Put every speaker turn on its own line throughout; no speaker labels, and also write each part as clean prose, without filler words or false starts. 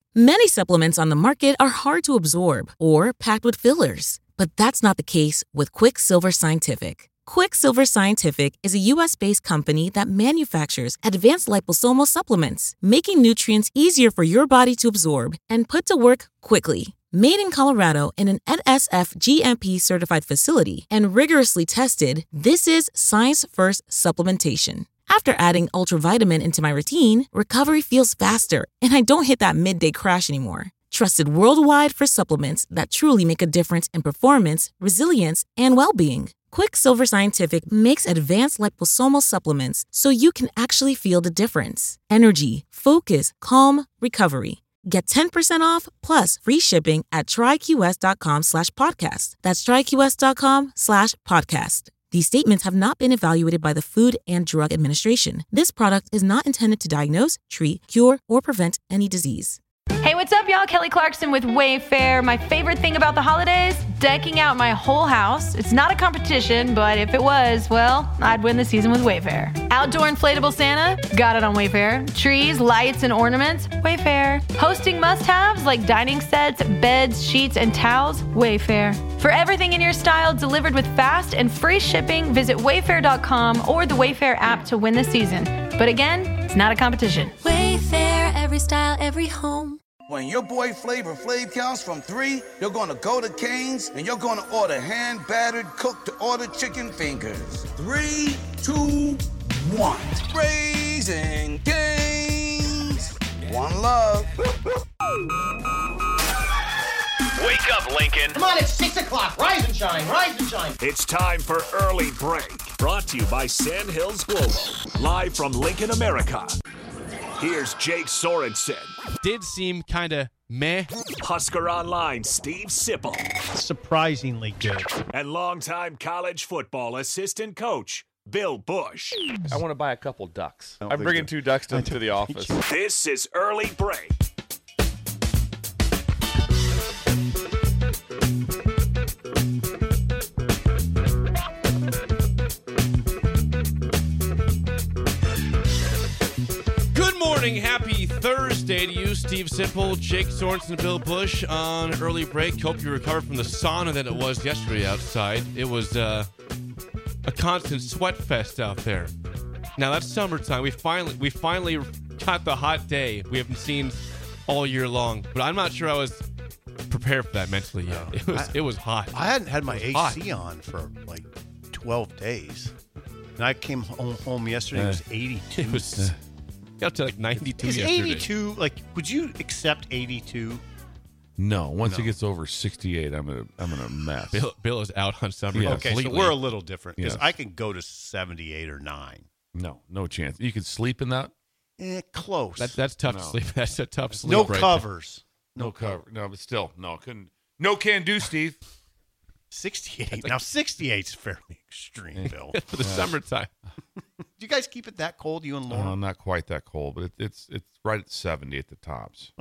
Many supplements on the market are hard to absorb or packed with fillers, but that's not the case with Quicksilver Scientific. Quicksilver Scientific is a U.S.-based company that manufactures advanced liposomal supplements, making nutrients easier for your body to absorb and put to work quickly. Made in Colorado in an NSF GMP-certified facility and rigorously tested, this is science-first supplementation. After adding Ultravitamin into my routine, recovery feels faster, and I don't hit that midday crash anymore. Trusted worldwide for supplements that truly make a difference in performance, resilience, and well-being. Quicksilver Scientific makes advanced liposomal supplements so you can actually feel the difference. Energy, focus, calm, recovery. Get 10% off plus free shipping at tryqs.com/podcast. That's tryqs.com/podcast. These statements have not been evaluated by the Food and Drug Administration. This product is not intended to diagnose, treat, cure, or prevent any disease.
Hey, what's up, y'all? Kelly Clarkson with Wayfair. My favorite thing about the holidays? Decking out my whole house. It's not a competition, but if it was, well, I'd win the season with Wayfair. Outdoor inflatable Santa? Got it on Wayfair. Trees, lights, and ornaments? Wayfair. Hosting must-haves like dining sets, beds, sheets, and towels? Wayfair. For everything in your style delivered with fast and free shipping, visit wayfair.com or the Wayfair app to win the season. But again, it's not a competition.
Wayfair, every style, every home.
When your boy Flavor Flav counts from 3, you're gonna go to Cane's and you're gonna order hand-battered, cooked-to-order chicken fingers. 3, 2, 1. Raising Cane's. One love.
Wake up, Lincoln.
Come on, it's 6 o'clock. Rise and shine, rise and shine.
It's time for Early Break. Brought to you by Sandhills Global. Live from Lincoln, America. Here's Jake Sorensen.
Did seem kind of meh.
Husker Online, Steve Sipple.
Surprisingly good.
And longtime college football assistant coach, Bill Bush.
I want to buy a couple ducks. I'm bringing 2 ducks to the office.
This is Early Break.
Happy Thursday to you, Steve Sipple, Jake Sorensen, and Bill Bush on Early Break. Hope you recovered from the sauna that it was yesterday outside. It was a constant sweat fest out there. Now that's summertime. We finally got the hot day we haven't seen all year long. But I'm not sure I was prepared for that mentally yet. It was hot.
I hadn't had my AC on for like 12 days. And I came home yesterday. It was 82.
It was got to like 92
Is
yesterday.
82, like, would you accept 82?
No. Once it gets over 68, I'm in a mess.
Bill is out on summer.
Yeah,
okay, so we're a little different because
Yes.
I can go to 78 or 9.
No chance. You could sleep in that?
Close.
That's tough to sleep. That's a tough sleep.
No
right
covers.
No cover. No, but still, no. Couldn't. No can do, Steve.
68. Now, 68's fairly extreme, Bill.
For the summertime.
Do you guys keep it that cold, you and Lauren?
No, not quite that cold, but it's right at 70 at the tops.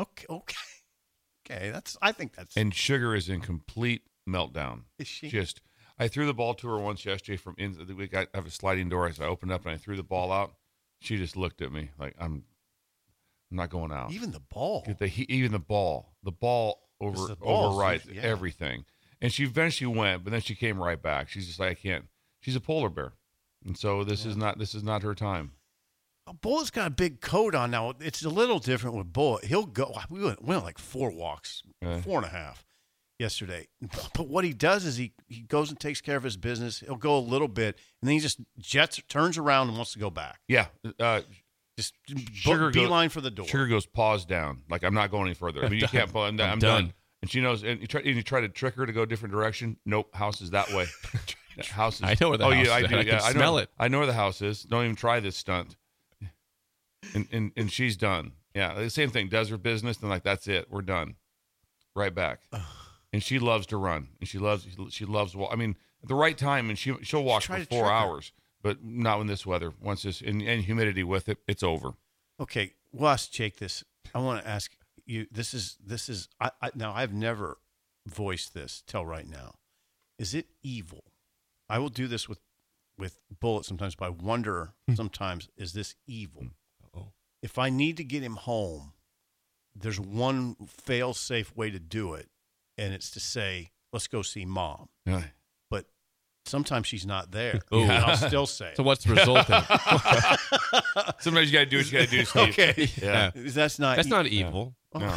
Okay. I think that's.
And Sugar is in complete meltdown.
Is she?
I threw the ball to her once yesterday from in the week. I have a sliding door, so I opened up and I threw the ball out. She just looked at me like I'm not going out.
Even the ball.
Even the ball. The ball overrides everything. And she eventually went, but then she came right back. She's just like, I can't. She's a polar bear. And so this is not her time.
Bullet's got a big coat on now. It's a little different with Bullet. He'll go. We went like 4 walks, 4.5 yesterday. But what he does is he goes and takes care of his business. He'll go a little bit, and then he just turns around and wants to go back.
Yeah.
Just
beeline
for the door.
Sugar goes paws down. Like, I'm not going any further. I mean, you can't. I'm done. And she knows. And you try to trick her to go a different direction. Nope. House is that way. House is.
I know where the house is.
I do.
I can smell it.
I know where the house is. Don't even try this stunt. And she's done. Yeah, the same thing. Does her business, and like that's it. We're done. Right back. And she loves to run, and she loves. I mean, at the right time, and she'll walk for 4 hours, but not in this weather. Once this and humidity with it, it's over.
Okay, we'll ask Jake this. I want to ask you. This is. Now I've never voiced this till right now. Is it evil? I will do this with Bullet sometimes, but I wonder sometimes, is this evil? If I need to get him home there's one fail-safe way to do it, and it's to say, let's go see Mom.
Yeah.
But sometimes she's not there.
Ooh.
And I'll still say it.
So what's the result then?
Sometimes you got to do what you got to do, Steve.
Okay.
Yeah.
That's not
That's not evil.
No.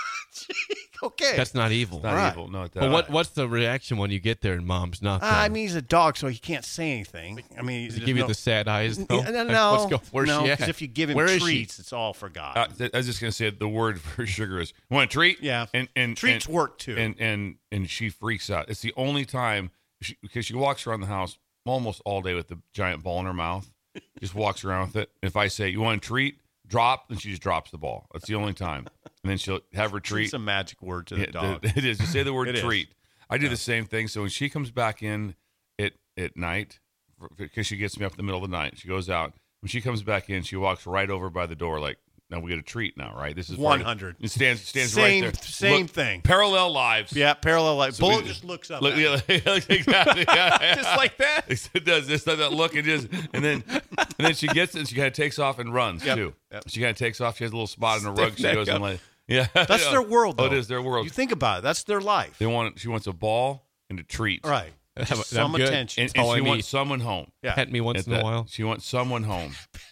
okay.
That's not evil.
Not
Right.
evil. No,
But what's the reaction when you get there and Mom's not there?
I mean, he's a dog, so he can't say anything. I mean,
Does he give you the sad eyes?
No,
Where's she at?
because if you give him
Where is she?
treats, it's all forgotten.
I was just gonna say the word for sugar is want a treat.
Yeah.
and
Treats work too.
and she freaks out. It's the only time because she walks around the house almost all day with the giant ball in her mouth. Just walks around with it. If I say you want a treat, drop, then she just drops the ball. That's the only time. And then she'll have her treat.
It's a magic word to the dog.
It is. You say the word
It is.
treat. I do the same thing. So when she comes back in at night, because she gets me up in the middle of the night, she goes out. When she comes back in, she walks right over by the door like, now we get a treat now, right? This is
100.
It stands
Same-
right there.
same thing.
Parallel lives.
Yeah, parallel life.
So
Bullet
we-
just looks up.
Look,
at
yeah,
it.
exactly. Yeah.
Just like that?
It does. It's that look. It is, and then she gets it. And she kind of takes off and runs
Yep.
too.
Yep.
She kind of takes off. She has a little spot in her rug. She
Stiff
goes
neck
and like, yeah,
That's their world, though.
Oh, it is their world.
You think about it. That's their life.
She wants a ball and a treat.
Right.
I'm
Just some
good.
attention.
And
all I
she
need.
wants someone home.
Yeah.
Pet me once
At
in a
that-
while.
She wants someone home.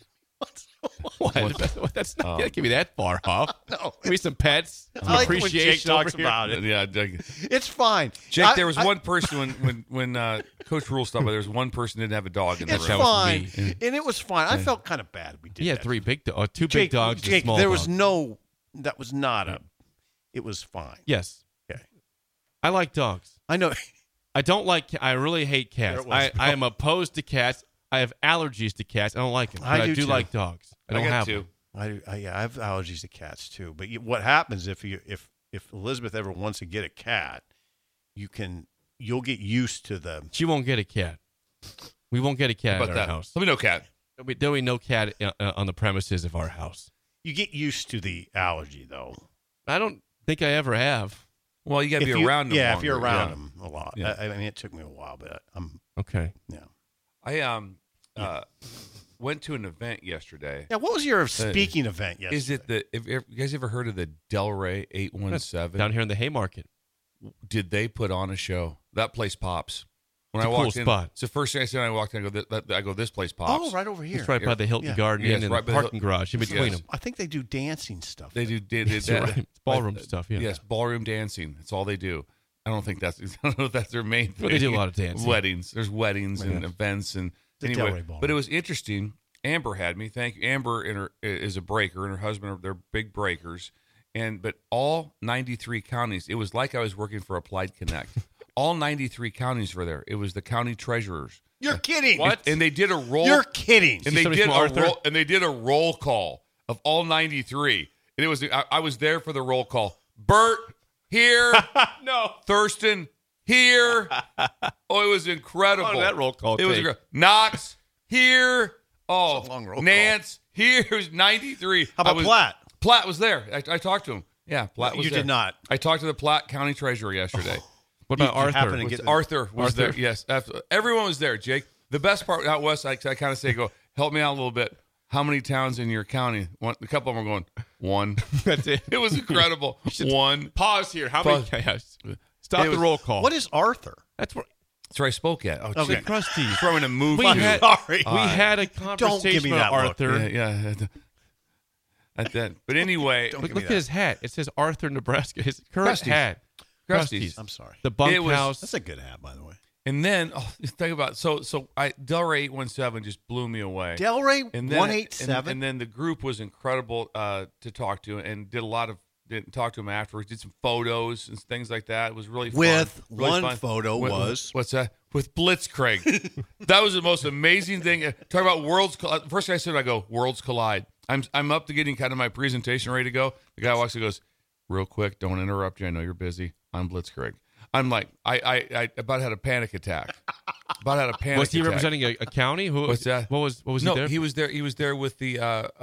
What? That's not. That can't be that far off.
No.
Give me some pets. Some
I like it when Jake
appreciation
talks
over here.
about it.
Yeah,
It's fine.
Jake. There was one person when Coach Rule stopped by. There was one person that didn't have a dog in the
It's
room.
was
fine.
me.
And it was fine. I felt kind of bad we did
Yeah,
that.
two big
Jake,
dogs. and a
Jake,
small
there was
dog.
that was not a, it was fine.
Yes.
Okay.
I like dogs.
I know.
I don't like. I really hate cats.
There it was.
I am opposed to cats. I have allergies to cats. I don't like them.
I
But I
do
do
too.
like dogs. I don't
got
have
two.
them.
I have allergies to cats too. But what happens if Elizabeth ever wants to get a cat, you'll get used to the.
She won't get a cat. We won't get a cat
How
at
about
our
that?
house.
Let me know, cat.
There'll be no cat on the premises of our house.
You get used to the allergy though.
I don't think I ever have.
Well, you got to be around them.
Yeah, if you're
longer.
around
Yeah.
them a lot.
Yeah.
I mean, it took me a while, but I'm.
Okay.
Yeah.
I went to an event yesterday.
Yeah. What was your speaking event yesterday?
Is it you guys ever heard of the Delray 817?
Down here in the Haymarket.
Did they put on a show? That place pops. When
It's
I
a cool
walked in,
spot.
it's the first thing I said when I walked in. I go, this place pops.
Oh, right over here.
It's right by the Hilton
Yeah.
Garden
Yes,
Inn and
right
the
by the
parking garage in between
Yes.
them.
I think they do dancing stuff.
They do. Did
Yes,
that.
right. It's ballroom stuff, yeah.
Yes, ballroom dancing. That's all they do. I don't think that's. I don't know if that's their main thing.
Well, they do a lot of dancing.
Weddings. There's weddings and events and
The
anyway.
Delray Ballroom.
But it was interesting. Amber had me. Thank you. Amber is a breaker, and her husband they're big breakers. But all 93 counties. It was like I was working for Applied Connect. All 93 counties were there. It was the county treasurers.
You're kidding.
What?
And they did a roll.
You're kidding.
And they
somebody
did
from Arthur?
a roll call of all 93. And it was I was there for the roll call. Bert here.
No.
Thurston here. Oh, it was incredible.
How long did that roll call
It was
take?
incredible. Knox here. Oh,
It's a long roll call.
Nance here. It was 93.
How about Platt?
Platt was there. I talked to him. Yeah, Platt was
You
there.
did not.
I talked to the Platt County Treasurer yesterday.
What about
You happen to
Arthur?
get-
Arthur was
Arthur?
there. Yes, everyone was there. Jake, the best part out west, I kind of say, "Go help me out a little bit." How many towns in your county? A couple of them are going one.
That's it.
It was incredible. One.
Pause here. How
Pause.
many? Yes. Stop
It
the
was-
roll call.
What is Arthur?
That's what.
That's where I spoke at. Oh,
Okay.
shit.
Krusty.
Throwing a move.
We
to.
had,
Sorry.
we had a conversation
give me
with
that look.
Arthur.
Yeah. At that. But anyway,
Don't
Look,
give me
look at
that.
his hat. It says Arthur, Nebraska. His current
Krusty's.
hat.
Krusty's.
I'm sorry.
The
It was-
bunkhouse.
That's a good hat, by the way.
and then think about Delray 817 just blew me away.
Delray
And then-
187.
And then the group was incredible to talk to, and did a lot of talk to him afterwards. Did some photos and things like that. It was really fun.
With
Really
one
fun.
photo was-
what's that? With Blitzkrieg. That was the most amazing thing. Talk about worlds. First thing I said, I go worlds collide. I'm up to getting kind of my presentation ready to go. The guy walks and goes, real quick, don't interrupt you. I know you're busy. I'm Blitzkrieg. I'm like, I about had a panic attack.
Was he representing a county? Who?
What's that?
What was
No,
he there?
he was there. He was there with the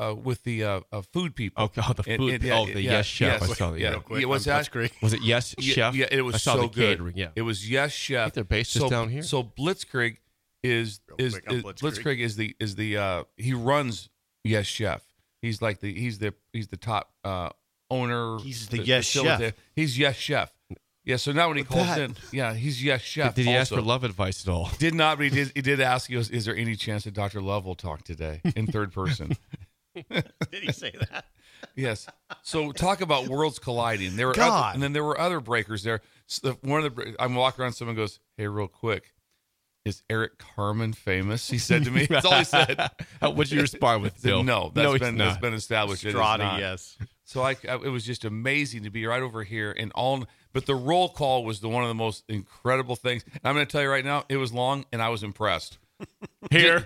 food people.
Okay, the food. the Yes Chef. I saw that.
Yeah.
Real quick,
Yeah, what's
on
that?
Blitzkrieg.
Was it Yes Chef?
Yeah, it was
I saw
so
the
good.
catering. Yeah.
It was Yes Chef.
I think their base is down here.
So Blitzkrieg is
Real quick on
Blitzkrieg is the he runs Yes Chef. He's like he's the top owner.
He's the Yes Chef.
He's Yes Chef. Yeah, so now when he calls in, he's Yes Chef.
Did he
also
ask for love advice at all?
Did not, but he did ask, he goes, is there any chance that Dr. Love will talk today in third person?
Did he say that?
Yes. So talk about worlds colliding. There were and then there were other breakers there. So I'm walking around, someone goes, hey, real quick, is Eric Carmen famous? He said to me. That's all he said.
What'd you respond with, Bill?
No, that's been established.
Strati, yes.
So it was just amazing to be right over here and all. But the roll call was one of the most incredible things. And I'm going to tell you right now, it was long, and I was impressed.
Here,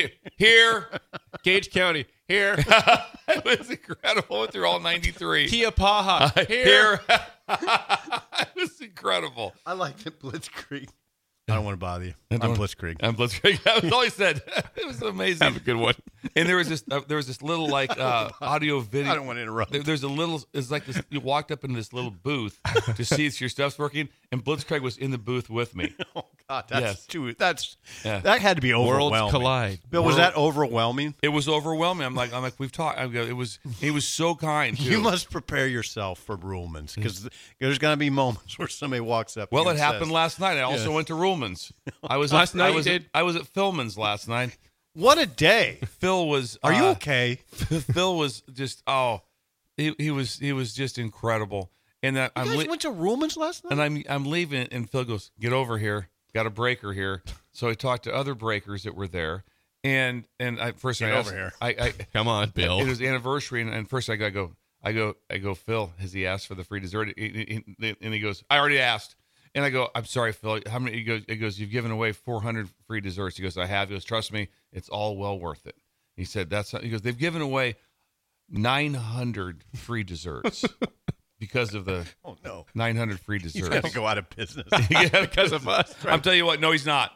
Gage County, here. It was incredible. Went through all 93.
Kia Paha,
here. It was incredible.
I like it, Blitzkrieg. I don't want to bother you. I'm Blitzkrieg.
That was all he said. It was amazing.
Have a good one.
And there was this little like audio video.
I don't want to interrupt.
There's a little. It's like this. You walked up in this little booth to see if your stuff's working, and Blitzkrieg was in the booth with me.
Oh God, that's too. That had to be overwhelming.
Worlds collide.
Bill, was that overwhelming?
It was overwhelming. I'm like we've talked. He was so kind. Too.
You must prepare yourself for Ruhlman's because there's going to be moments where somebody walks up.
Well,
to you
it happened last night. I also went to Ruhlman's. I was
last night.
I was at Philman's last night.
What a day!
Phil was.
Are you okay?
Phil was just. He was just incredible. And that
You guys went to Ruhlman's last night.
And I'm leaving, and Phil goes, "Get over here. Got a breaker here." So I talked to other breakers that were there, and I first
Get
I asked,
over here.
I
Come on, Bill.
It was anniversary, and first I go, Phil, has he asked for the free dessert? And he goes, I already asked. And I go, I'm sorry, Phil. How many? He goes, you've given away 400 free desserts. He goes, I have. He goes, trust me, it's all well worth it. He said, he goes, they've given away 900 free desserts because of the 900 free desserts.
He's going to go out of business.
Yeah, because of us. Right? I'm telling you what, no, he's not.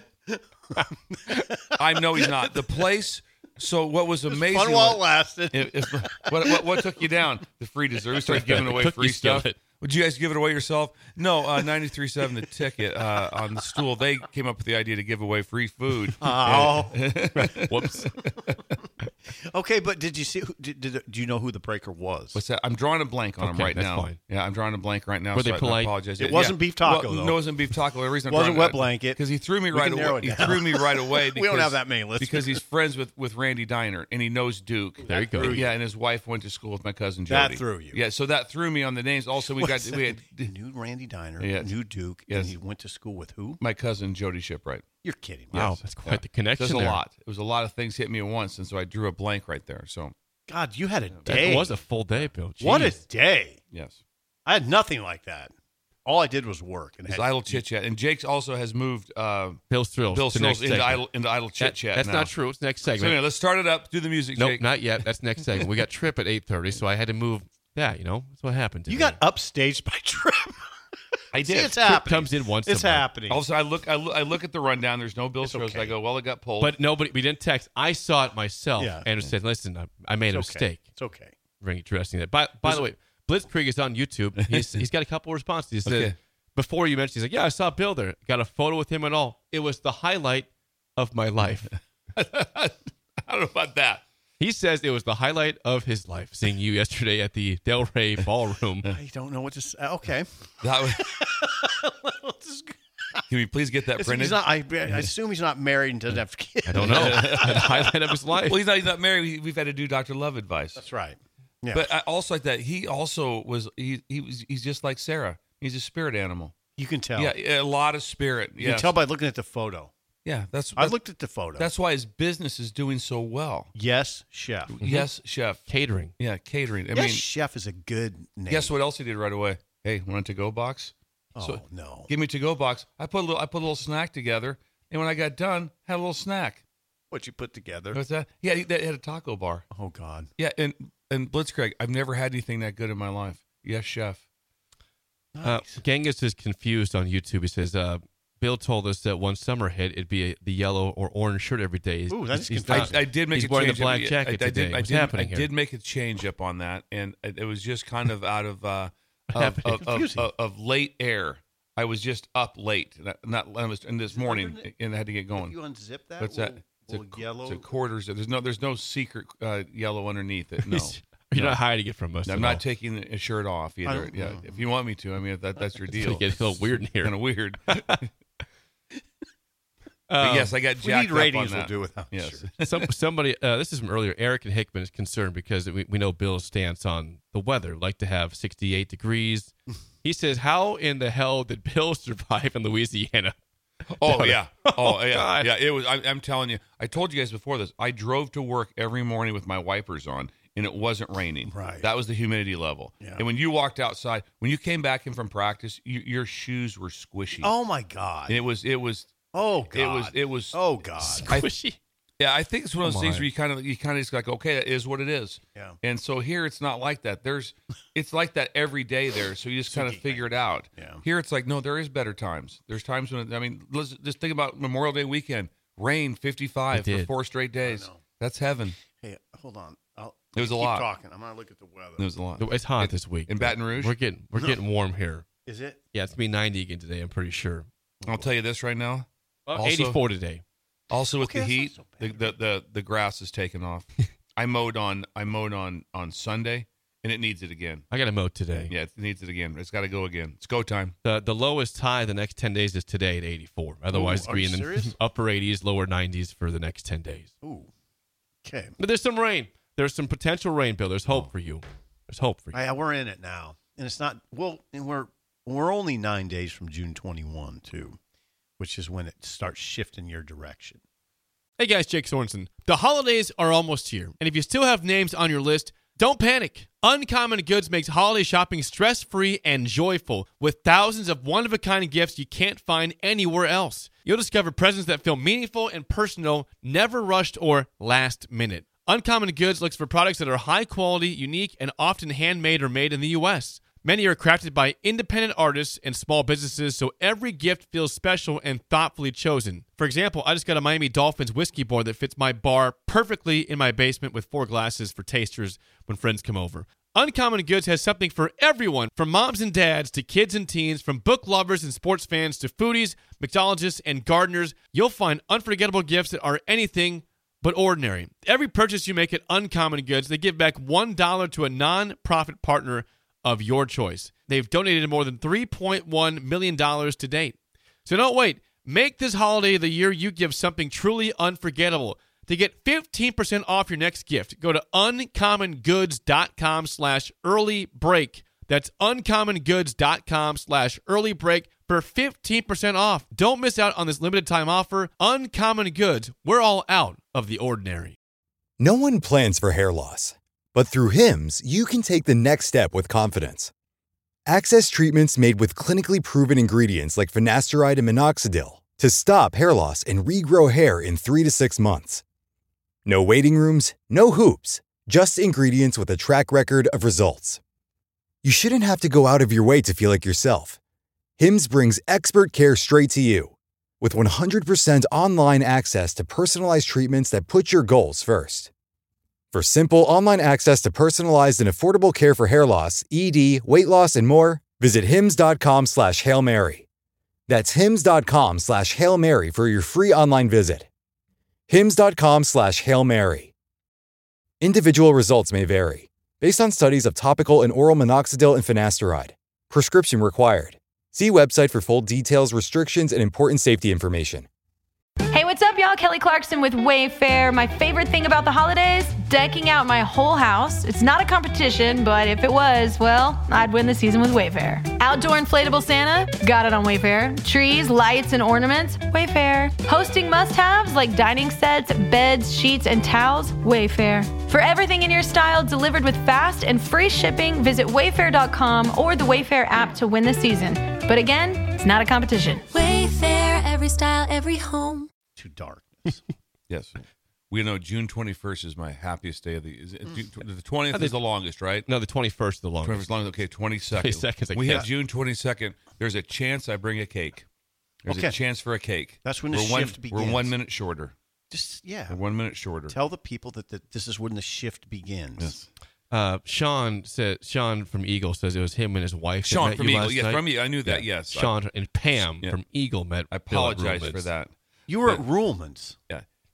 I know he's not. The place. So what was amazing?
Fun while it lasted.
What took you down? The free dessert. We started giving away free stuff. Would you guys give it away yourself? No, 93.7 The Ticket on the stool. They came up with the idea to give away free food.
Oh,
Whoops.
Okay, but did you see? Do you know who the breaker was?
What's that? I'm drawing a blank on him right
that's
now.
fine.
Yeah, I'm drawing a blank right now.
Were they
I
polite?
apologize.
It wasn't beef taco, though.
No, it wasn't beef taco. The reason
Wasn't wet blanket.
because he threw me
We
right
can narrow
away.
it
He
down.
threw me right away.
We don't have that many listeners.
Because he's friends with Randy Diner and he knows Duke.
There you go.
Yeah, and his wife went to school with my cousin Jody.
That threw you.
Yeah, so that threw me on the names. Also, we had
New Randy Diner,
Yes.
New Duke,
Yes.
and he went to school with who?
my cousin Jody Shipwright.
You're kidding me.
Wow, that's quite the connection.
There's a
there.
lot. It was a lot of things hit me at once, and so I drew a blank right there. So
God, you had a day.
It was a full day, Bill.
What a
Jeez.
day.
yes,
I had nothing like that. All I did was work. And
it's
had-
idle chit chat. And Jake's also has moved
Bill's Thrills.
Bill
to
Thrills
next segment.
into idle chit chat.
That's
now.
not true. It's next
So
segment.
anyway, let's start it up. Do the music,
Nope,
Jake.
not yet. That's next segment. We got Trip at 8:30, so I had to move. Yeah, that's what happened.
You
today.
got upstaged by Trip.
I
See,
did.
it's happening.
comes in once a
It's
month.
happening.
Also, I look at the rundown. There's no Bill Thrills.
okay.
I go, well, it got pulled.
But nobody. We didn't text. I saw it myself
Yeah.
and said, "Listen, I made a
It's okay.
mistake."
It's okay.
Very interesting. That. By the way, Blitzkrieg is on YouTube. He's got a couple of responses. He said,
Okay.
before you mentioned, he's like, "Yeah, I saw Bill there. Got a photo with him and all. It was the highlight of my life."
I don't know about that.
He says it was the highlight of his life, seeing you yesterday at the Del Rey Ballroom.
I don't know what to say. Okay.
That was, can we please get that printed?
He's not, I assume he's not married and doesn't have kids.
I don't know. The highlight of his life.
Well, he's not married. We've had to do Dr. Love advice.
That's right. Yeah.
But I also like that. He also he's just like Sarah. He's a spirit animal.
You can tell.
Yeah, a lot of spirit.
You can tell by looking at the photo.
Yeah,
I looked at the photo.
That's why his business is doing so well.
Yes, Chef.
Yes, Chef.
Catering.
Yeah, catering. I
Yes,
mean,
Chef is a good name.
guess what else he did right away? Hey, want a to-go box?
Oh, no.
Give me a to-go box. I put a little snack together, and when I got done, had a little snack.
What you put together?
What's that? Yeah, he had a taco bar.
Oh, God.
Yeah, and Blitzkrieg, I've never had anything that good in my life. Yes, Chef.
Nice.
Genghis is confused on YouTube. He says, Bill told us that one summer hit, it'd be the yellow or orange shirt every day.
Ooh, that's
he's
confusing.
I did make
he's
a
wearing
change.
the black jacket today. What's happening here?
I did make a change up on that, and it was just kind of out of of late air. I was just up late, I was in this morning, and I had to get going.
You unzip that?
What's that?
Little yellow.
It's a quarters. There's no secret yellow underneath it. No.
You're not hiding it from us.
I'm not taking a shirt off either. Yeah, if you want me to, I mean, if that's your deal.
It's going to get a little weird in here.
Kind of weird. But yes, I got jacked
we need ratings
up on that.
We'll do without.
Yes.
Somebody, this is from earlier. Eric and Hickman is concerned because we know Bill's stance on the weather. Like to have 68 degrees. He says, "How in the hell did Bill survive in Louisiana?"
Oh yeah. Oh yeah.
God.
Yeah. It was. I'm telling you. I told you guys before this. I drove to work every morning with my wipers on, and it wasn't raining.
Right.
That was the humidity level.
Yeah.
And when you walked outside, when you came back in from practice, your shoes were squishy.
Oh my God.
And it was.
Oh God.
It was.
Oh God.
Squishy.
I think it's one of those things where you kind of just like, okay, that is what it is.
Yeah.
And so here it's not like that. It's like that every day there. So you just kind of figure it out.
Yeah.
Here it's like, no, there is better times. There's times when, let's just think about Memorial Day weekend. Rain 55 for 4 straight days. That's heaven.
Hey, hold on.
It was a lot.
Keep talking. I'm gonna look at the weather.
It was a lot.
It's hot this week
in Baton Rouge.
We're getting warm here.
Is it?
Yeah, it's gonna be 90 again today. I'm pretty sure.
I'll tell you this right now.
Also, 84 today.
Also with the heat, the grass is taken off. I mowed on Sunday, and it needs it again.
I got to mow today.
Yeah, it needs it again. It's got to go again. It's go time.
The lowest high the next 10 days is today at 84. Otherwise, it's be in the upper 80s, lower 90s for the next 10 days.
Ooh. Okay.
But there's some rain. There's some potential rain, Bill. There's hope for you. There's hope for you.
Yeah, we're in it now, and it's not. Well, and we're only 9 days from June 21 too, which is when it starts shifting your direction.
Hey guys, Jake Sorensen. The holidays are almost here, and if you still have names on your list, don't panic. Uncommon Goods makes holiday shopping stress-free and joyful with thousands of one-of-a-kind gifts you can't find anywhere else. You'll discover presents that feel meaningful and personal, never rushed or last minute. Uncommon Goods looks for products that are high quality, unique, and often handmade or made in the U.S. Many are crafted by independent artists and small businesses, so every gift feels special and thoughtfully chosen. For example, I just got a Miami Dolphins whiskey board that fits my bar perfectly in my basement with 4 glasses for tasters when friends come over. Uncommon Goods has something for everyone, from moms and dads to kids and teens, from book lovers and sports fans to foodies, mixologists, and gardeners. You'll find unforgettable gifts that are anything but ordinary. Every purchase you make at Uncommon Goods, they give back $1 to a non-profit partner of your choice. They've donated more than $3.1 million to date. So don't wait. Make this holiday the year you give something truly unforgettable. To get 15% off your next gift, go to uncommongoods.com/earlybreak. That's uncommongoods.com/earlybreak for 15% off. Don't miss out on this limited time offer. Uncommon Goods. We're all out of the ordinary.
No one plans for hair loss, but through Hims, you can take the next step with confidence. Access treatments made with clinically proven ingredients like finasteride and minoxidil to stop hair loss and regrow hair in 3 to 6 months. No waiting rooms, no hoops, just ingredients with a track record of results. You shouldn't have to go out of your way to feel like yourself. Hims brings expert care straight to you. With 100% online access to personalized treatments that put your goals first. For simple online access to personalized and affordable care for hair loss, ED, weight loss, and more, visit hims.com/Hail Mary. That's hims.com/Hail Mary for your free online visit. hims.com/Hail Mary. Individual results may vary, based on studies of topical and oral minoxidil and finasteride. Prescription required. See website for full details, restrictions, and important safety information.
Hey, what's up, y'all? Kelly Clarkson with Wayfair. My favorite thing about the holidays? Decking out my whole house. It's not a competition, but if it was, well, I'd win the season with Wayfair. Outdoor inflatable Santa? Got it on Wayfair. Trees, lights, and ornaments? Wayfair. Hosting must-haves like dining sets, beds, sheets, and towels? Wayfair. For everything in your style delivered with fast and free shipping, visit wayfair.com or the Wayfair app to win the season. But again, it's not a competition.
Wayfair, every style, every home.
To darkness.
Yes. We know June 21st is my happiest day of the year. The 20th is the longest, right?
No, the 21st is the longest.
21st longest. Okay, 22nd.
22nd.
We have June 22nd. There's a chance I bring a cake. There's a chance for a cake.
That's when the shift begins.
We're 1 minute shorter.
We're
1 minute shorter.
Tell the people that this is when the shift begins.
Yes.
Sean from Eagle says it was him and his wife.
Sean from Eagle,
yes,
from Eagle. I knew that. Yes.
Sean and Pam from Eagle met.
I apologize for that.
You were at Ruhlman's.
Yeah.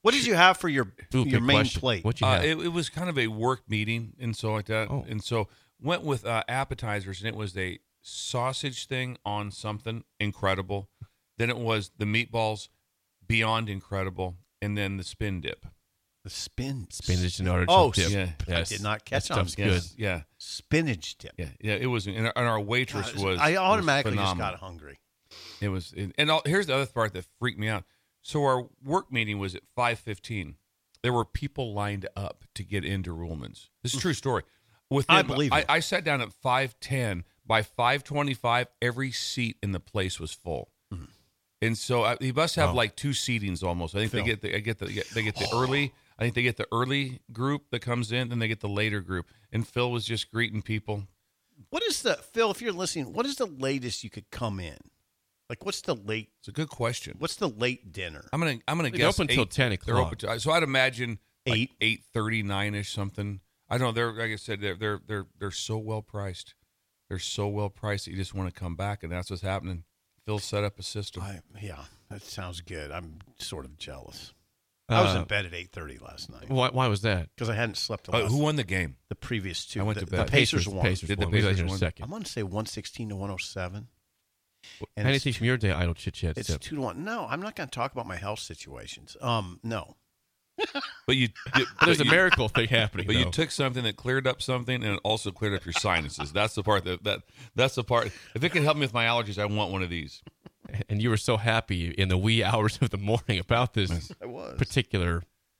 What did you have for your
good
main
question.
plate?
What'd you have?
It was kind of a work meeting and so like that.
Oh.
And so went with appetizers, and it was a sausage thing on something incredible. Then it was the meatballs beyond incredible, and then the spin dip.
The
Spinach and artichoke
Oh,
dip.
yeah.
Yes.
I did not catch
That
on.
stuff's good.
Yeah.
Spinach dip.
Yeah. It was, and our waitress was.
I automatically
was
just
phenomenal.
got hungry.
It was, here's the other part that freaked me out. So our work meeting was at 5:15. There were people lined up to get into Ruhlman's. This is a true story.
I believe it.
I sat down at 5:10. By 5:25, every seat in the place was full.
Mm-hmm.
And so he must have like two seatings almost. I think
Phil.
they get the early. I think they get the early group that comes in, then they get the later group. And Phil was just greeting people.
What is the Phil? If you're listening, what is the latest you could come in? Like, what's the late?
It's a good question.
What's the late dinner?
I'm gonna
They
guess
open till
8.
10
They're
o'clock.
open. So I'd imagine
8?
8:39ish something. I don't know. They're like I said. They're so well priced. They're so well priced that you just want to come back, and that's what's happening. Phil set up a system.
Yeah, that sounds good. I'm sort of jealous. I was in bed at 8:30 last night.
Why was that?
Because I hadn't slept. The
Who won the game?
The previous two.
I went to bed.
The Pacers won.
Pacers
Did the
won. We'll
Pacers
get in a
win?
second.
I'm going to say 116 to 107. And
Anything from your day, Idle Chit Chat?
It's 2-1. No, I'm not going to talk about my health situations. No.
But
There's a miracle thing happening.
But you
though.
took something that cleared up something, and it also cleared up your sinuses. That's the part that's the part. If it can help me with my allergies, I want one of these.
And you were so happy in the wee hours of the morning about this
I was.
particular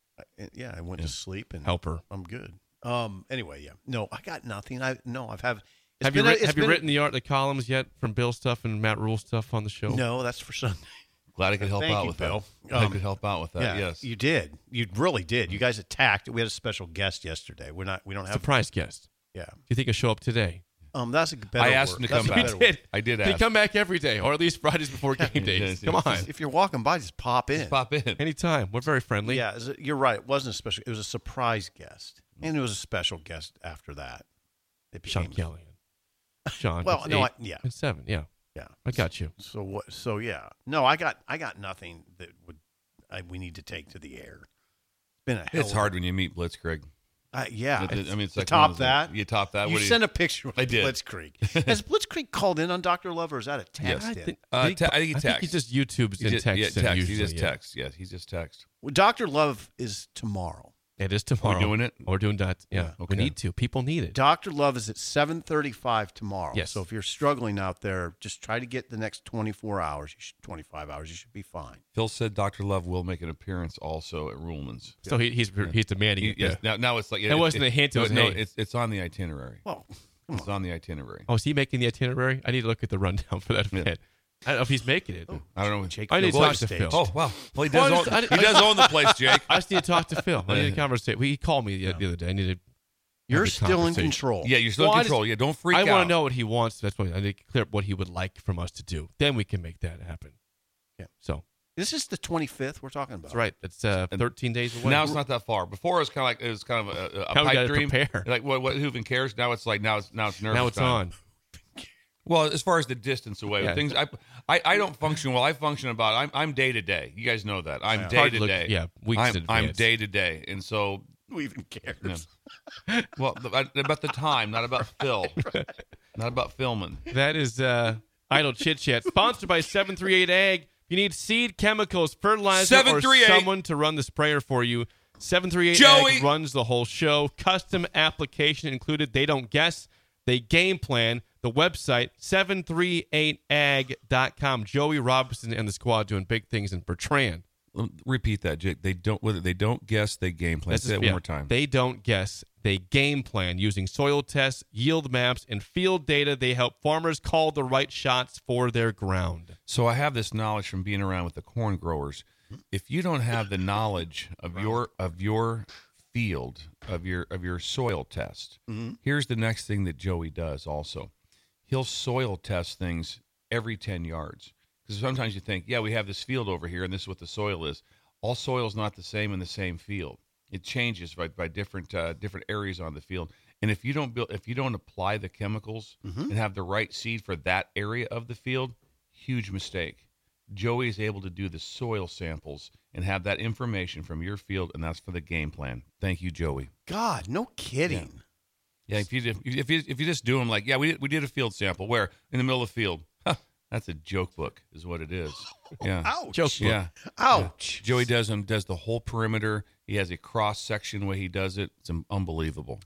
I went to sleep and
helper.
I'm good. Anyway, yeah. No, I got nothing. Have
Have you written the columns yet from Bill stuff and Matt Rule stuff on the show?
No, that's for Sunday.
Glad I could help
Thank
out
you,
with
Bill.
that. Glad I could help out with that.
Yeah,
Yes,
you did. You really did. You guys attacked. We had a special guest yesterday. We don't have
Surprise guest.
Yeah.
Do you think he'll show up today?
That's a better
I asked
word.
him to come
That's a
back.
better word.
I did
He
ask.
come back every day, or at least Fridays before game days. Come on,
If you're walking by, just pop in.
Just pop in.
anytime. We're very friendly.
Yeah, you're right. It wasn't a special. It was a surprise guest, and it was a special guest after that. It
Sean
became-
Callahan. Sean.
Well,
it's
no,
8
yeah.
and 7. Yeah,
Yeah,
I got you.
So what? So yeah, no, I got nothing that we need to take to the air. It's been a hell.
It's hard when you meet Blitzkrieg.
Yeah,
I mean, it's
to
like
top
one of those-
that.
You top that.
You
What do
sent a picture of
I did.
Blitzkrieg. Has Blitzkrieg called in on Dr. Love, or is that a text?
I
in?
think,
I think he
I think he
texts.
just YouTubes
He
and
just,
texts.
yeah,
and
text. He
usually,
just
yeah.
texts. Yes, he just texts.
Well, Dr. Love is tomorrow.
It is tomorrow.
doing it?
We're doing that. Yeah,
Okay.
we need to. People need it.
Dr. Love is at 7:35 tomorrow.
Yes.
So if you're struggling out there, just try to get the next 24 hours. 25 hours. You should be fine.
Phil said Dr. Love will make an appearance also at Ruhlman's.
So he's demanding it.
Yes.
Yeah.
Now it's like
It wasn't a hint, it was
no.
hey.
It's on the itinerary.
Well,
It's on the itinerary.
Oh, is he making the itinerary? I need to look at the rundown for that event. I don't know if he's making it.
I don't know.
Jake
I need to
Phil
talk to
stage.
Phil.
Oh wow. Well, he
Well,
does.
I
Own,
just-
he does own the place, Jake.
I just need to talk to Phil. I need a conversation. He called me the other day. I need to.
You're
have a
still in
conversation.
control.
Yeah, you're still in
Well, I
control. Yeah, don't freak
I
out.
want to know what he wants. That's why I need to clear up what he would like from us to do. Then we can make that happen.
Yeah.
So
This is the 25th we're talking about.
that's right. It's 13 days away.
Now it's not that far. Before it was kind of a
Now we
pipe
gotta
dream.
prepare.
Like what? Who even cares? Now it's like now it's nervous.
Now it's
time.
on.
Well, as far as the distance away,
Yeah.
things I don't function well. I function about I'm day to day. You guys know that I'm day
Hard
to
look-
day.
yeah, weeks in
I'm
advance.
day to day, and so
Who even cares?
yeah. Well, about the time, not about Phil, not about filming.
That is Idle Chit Chat, sponsored by 738 Ag. If you need seed, chemicals, fertilizer, or
738.
someone to run the sprayer for you, 738
Joey.
Ag runs the whole show. Custom application included. They don't guess. They game plan. The website, 738ag.com. Joey Robinson and the squad doing big things in Bertrand.
Repeat that, Jake. They don't guess. They game plan. Say that one more time.
They don't guess. They game plan using soil tests, yield maps, and field data. They help farmers call the right shots for their ground.
So I have this knowledge from being around with the corn growers. If you don't have the knowledge of your field, of your soil test, here's the next thing that Joey does also. He'll soil test things every 10 yards. Because sometimes you think, yeah, we have this field over here, and this is what the soil is. All soil is not the same in the same field. It changes by different areas on the field. And if you don't apply the chemicals and have the right seed for that area of the field, huge mistake. Joey is able to do the soil samples and have that information from your field, and that's for the game plan. Thank you, Joey.
God, no kidding.
Yeah, if you just do them like, we did a field sample where in the middle of the field. That's a joke book, is what it is. Yeah,
ouch.
Joke book. Yeah,
ouch.
Yeah. Joey does the whole perimeter. He has a cross section way he does it. It's unbelievable.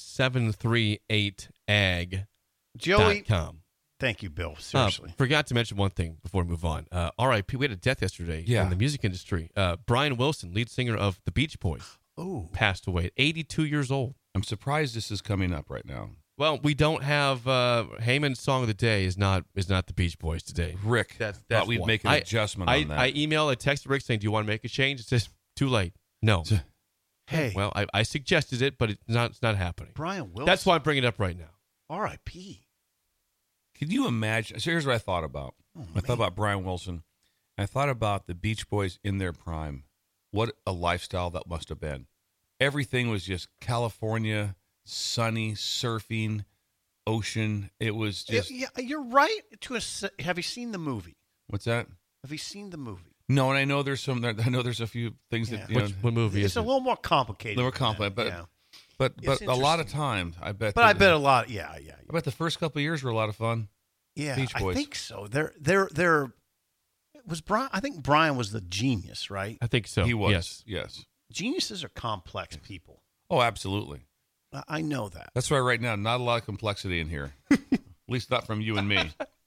738ag.com.
Joey, thank you, Bill. Seriously,
forgot to mention one thing before we move on. R.I.P. We had a death yesterday in the music industry. Brian Wilson, lead singer of the Beach Boys, passed away at 82 years old.
I'm surprised this is coming up right now.
Well, we don't have Heyman's song of the day is not the Beach Boys today.
Rick, thought we'd make an adjustment on that.
I texted Rick saying, "Do you want to make a change?" It says, "Too late." No.
Hey.
Well, I suggested it, but it's not happening.
Brian Wilson.
That's why I'm bringing it up right now.
R.I.P.
Can you imagine? So here's what I thought about. I thought about Brian Wilson. I thought about the Beach Boys in their prime. What a lifestyle that must have been. Everything was just California, sunny, surfing, ocean. It was just.
Yeah, you're right. Have you seen the movie?
What's that?
Have you seen the movie?
No, and I know there's some. I know there's a few things that.
What movie is it?
It's a little more complicated.
A little more complicated, but a lot of times I bet.
But I bet a lot. Yeah.
I bet the first couple of years were a lot of fun.
Yeah,
Beach Boys.
I think so. There was Brian. I think Brian was the genius, right?
I think so.
He was. Yes.
Geniuses are complex people.
Oh, absolutely.
I know that.
That's why right now, not a lot of complexity in here. At least not from you and me.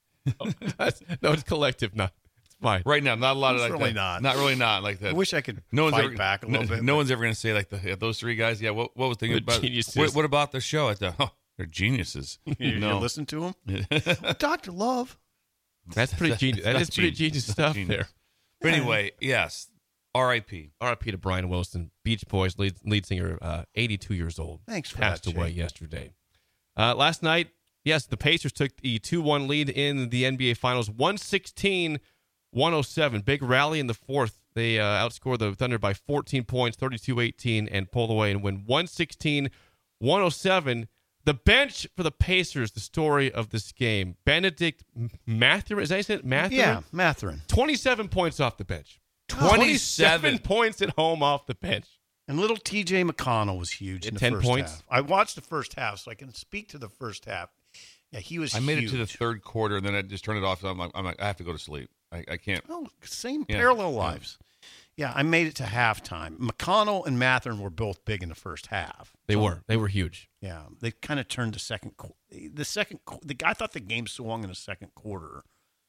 No, it's collective. Not. It's fine.
Right now, not a lot of like
really
that.
not.
Not really not like that.
I wish I could fight back a little bit.
No one's ever going to say like those three guys. Yeah, what was thinking about?
Geniuses.
What about the show? They're geniuses.
You listen to them? Dr. Love.
That's pretty genius. That is pretty genius stuff there.
But anyway, yes. R.I.P.
R.I.P. to Brian Wilson, Beach Boys lead singer, 82 years old.
Thanks for
passed
that,
away yesterday. Last night, yes, the Pacers took the 2-1 lead in the NBA Finals, 116-107. Big rally in the fourth. They outscored the Thunder by 14 points, 32-18, and pulled away and win 116-107. The bench for the Pacers, the story of this game. Benedict Mathurin, is that how you say it? Mathurin?
Yeah, Mathurin.
27 points off the bench. 27 points at home off the bench.
And little T.J. McConnell was huge in the
10
first
points.
half. I watched the first half, so I can speak to the first half. Yeah, he was
I made
huge.
it to the third quarter, and then I just turned it off. So I'm like, I have to go to sleep. I can't.
Oh, same parallel lives. Yeah, I made it to halftime. McConnell and Mathurin were both big in the first half.
They were huge.
Yeah, they kind of turned I thought the game swung in the second quarter.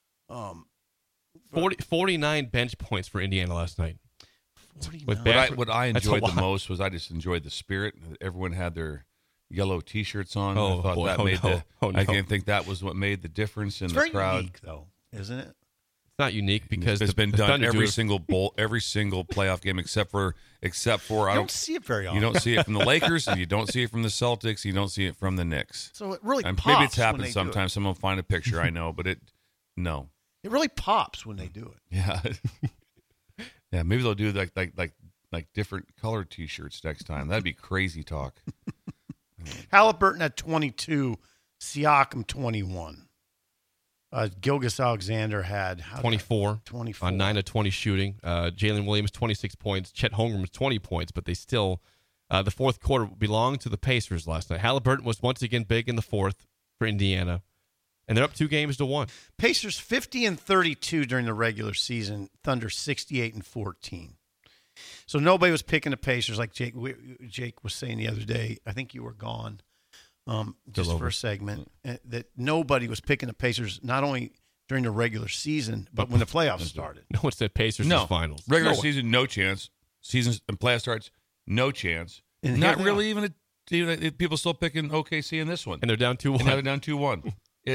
49 bench points for Indiana last night.
What I enjoyed the most was I just enjoyed the spirit. Everyone had their yellow T-shirts on. I thought that made I think that was what made the difference in the crowd.
Unique, though, isn't it?
It's not unique because
it's been done every single playoff game except for
I don't see it very often.
You don't see it from the Lakers, and you don't see it from the Celtics. You don't see it from the Knicks.
So it really pops.
Maybe it's happened sometimes. Someone will find a picture. I know, but no.
It really pops when they do it.
Yeah. Yeah, maybe they'll do like different colored T-shirts next time. That'd be crazy talk.
Halliburton at 22, Siakam 21. Gilgeous-Alexander had
24 on 9 of 20 shooting. Jalen Williams 26 points. Chet Holmgren 20 points, but they still the fourth quarter belonged to the Pacers last night. Halliburton was once again big in the fourth for Indiana. And they're up 2-1.
Pacers 50-32 during the regular season. Thunder 68-14. So nobody was picking the Pacers like Jake was saying the other day. I think you were gone just for a segment. That nobody was picking the Pacers not only during the regular season but when the playoffs started.
No one said Pacers in finals.
Regular season, no chance. Seasons and playoff starts, no chance.
And
not really even. People still picking OKC in this one,
and they're down 2-1.
And now they're down 2-1.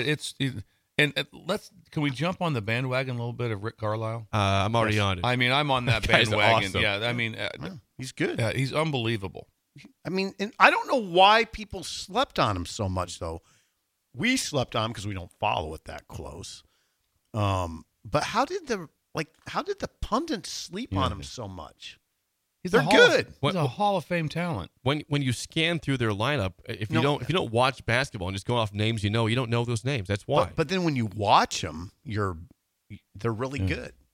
Can we jump on the bandwagon a little bit of Rick Carlisle?
I'm already on it.
I mean, I'm on that bandwagon.
Awesome.
Yeah, I mean,
he's good.
He's unbelievable.
I mean, and I don't know why people slept on him so much, though. We slept on him because we don't follow it that close. But how did the pundits sleep on him so much? They're good.
He's a Hall of Fame talent.
When you scan through their lineup, if you don't watch basketball and just go off names, you don't know those names. That's why.
But then when you watch them, they're really good.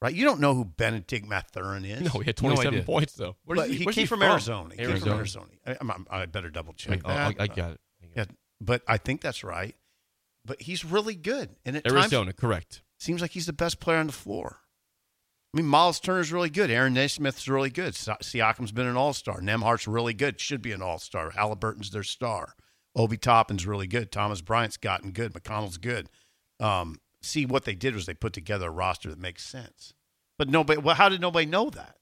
right? You don't know who Benedict Mathurin is.
No, he had 27 points, though.
He came from Arizona. He came from Arizona. I better double check that.
I got it.
Yeah, but I think that's right. But he's really good. And at
Arizona,
times,
correct.
Seems like he's the best player on the floor. I mean, Miles Turner's really good. Aaron Nesmith's really good. Siakam's been an all-star. Nembhard's really good. Should be an all-star. Halliburton's their star. Obi Toppin's really good. Thomas Bryant's gotten good. McConnell's good. See, what they did was they put together a roster that makes sense. But nobody. Well, how did nobody know that?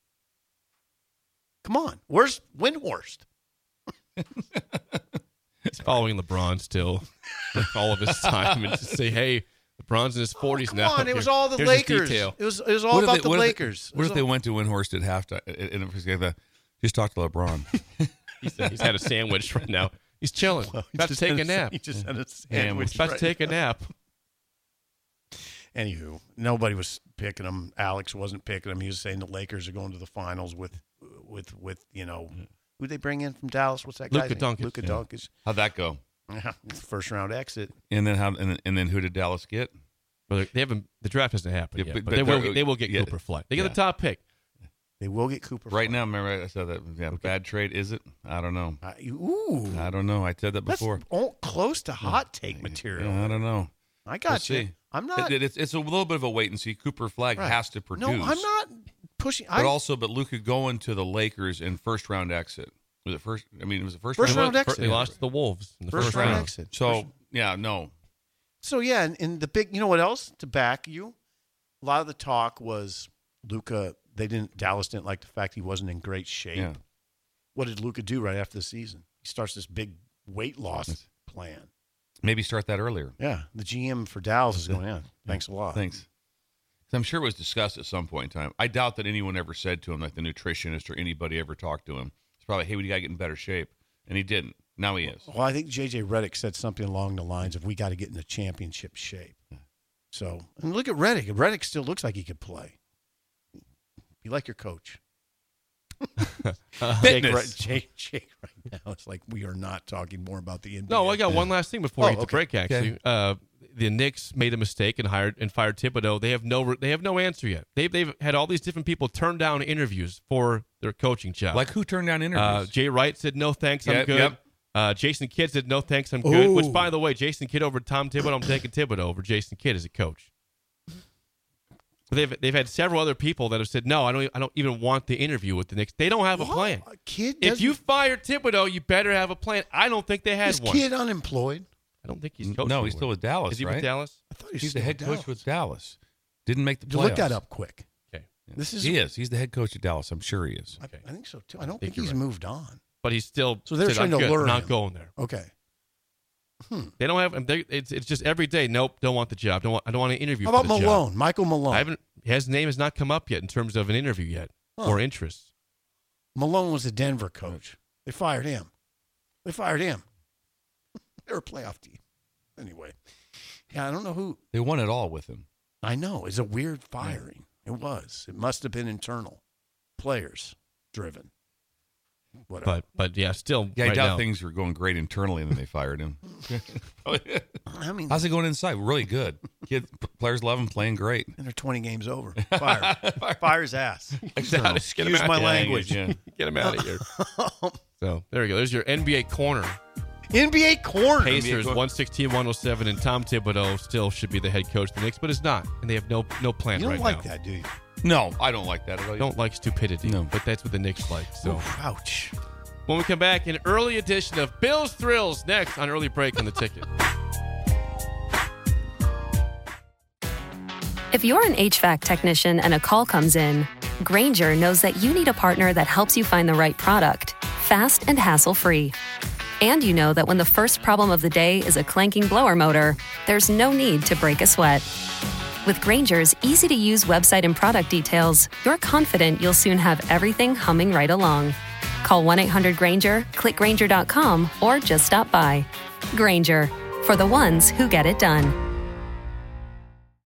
Come on. Where's Windhorst?
He's following LeBron still, like all of his time, and just say, "Hey, LeBron's in his 40s now."
Come on, it was all the Lakers. It was all about the Lakers.
What if they went to Windhorst at halftime and just talk to LeBron?
He's had a sandwich right now. He's chilling. About to take a nap.
He just had a sandwich.
About to take a nap.
Anywho, nobody was picking him. Alex wasn't picking him. He was saying the Lakers are going to the finals with who they bring in from Dallas? What's that guy's name? Luka Doncic.
How'd that go?
Yeah, first round exit.
And then and then who did Dallas get?
Well, they haven't. The draft hasn't happened yet, but they will get Cooper Flag. They get the top pick.
They will get Cooper
right now. Remember, I said that. Yeah, bad trade is it? I don't know. I don't know. I said that before.
That's close to hot take material.
I don't know.
I got you. I'm not.
It's a little bit of a wait and see. Cooper Flag has to produce.
No, I'm not pushing.
But Luka going to the Lakers in first round exit. Was it first? I mean, it was the first
round exit.
They lost to the Wolves in the first round
exit.
So no.
So and the big. You know what else to back you? A lot of the talk was Luka. Dallas didn't like the fact he wasn't in great shape.
Yeah.
What did Luka do right after the season? He starts this big weight loss plan.
Maybe start that earlier.
Yeah, the GM for Dallas is going, thanks a lot.
Thanks. I'm sure it was discussed at some point in time. I doubt that anyone ever said to him, like the nutritionist or anybody ever talked to him. It's probably, hey, we got to get in better shape. And he didn't. Now he is.
Well, I think J.J. Redick said something along the lines of, we got to get in the championship shape. So, and look at Redick. Redick still looks like he could play. You like your coach. Jake right now, it's like we are not talking more about the NBA.
No, I got one last thing before we hit the break, actually. Okay. The Knicks made a mistake and fired Thibodeau. They have no answer yet. They've had all these different people turn down interviews for their coaching job.
Like who turned down interviews?
Jay Wright said, no, thanks, I'm good. Yep. Jason Kidd said, no, thanks, I'm good. Which, by the way, Jason Kidd over Tom Thibodeau, I'm taking Thibodeau over Jason Kidd as a coach. They've had several other people that have said, no, I don't even want the interview with the Knicks. They don't have a plan. If you fire Thibodeau, you better have a plan. I don't think they had one.
Is Kidd unemployed?
I don't think he's coaching.
No, he's still with Dallas,
Is he
right?
with Dallas?
I thought
he's the head coach with Dallas. Didn't make the playoffs.
Look that up quick.
Okay.
He is. He's the head coach at Dallas. I'm sure he is.
Okay. I think so, too. I don't think he's moved on.
But he's still
so they're trying to lure him.
Not going there.
Okay.
They don't have. It's just every day. Nope, don't want the job. I don't want to interview.
How about
for the
Malone?
Job.
Michael Malone.
His name has not come up yet in terms of an interview yet or interest.
Malone was the Denver coach. They fired him. They're a playoff team. Anyway, yeah, I don't know who.
They won it all with him.
I know. It's a weird firing. Yeah. It was. It must have been internal, players driven. Whatever.
But yeah, still.
Yeah,
right
I doubt
now,
things were going great internally, and then they fired him.
I mean,
how's it going inside? Really good. Players love him, playing great.
And they're 20 games over. Fire his ass.
Excuse
my language.
Yeah. Get him out of here. So there you go. There's your NBA corner.
NBA corner.
Pacers 116-107, and Tom Thibodeau still should be the head coach of the Knicks, but is not, and they have no plan right now.
You don't like that, do you?
No, I don't like that at all.
I don't like stupidity, but that's what the Knicks like. So,
oof, ouch.
When we come back, an early edition of Bill's Thrills next on Early Break on the Ticket.
If you're an HVAC technician and a call comes in, Grainger knows that you need a partner that helps you find the right product, fast and hassle-free. And you know that when the first problem of the day is a clanking blower motor, there's no need to break a sweat. With Grainger's easy-to-use website and product details, you're confident you'll soon have everything humming right along. Call 1-800-GRAINGER, click Grainger.com, or just stop by. Grainger, for the ones who get it done.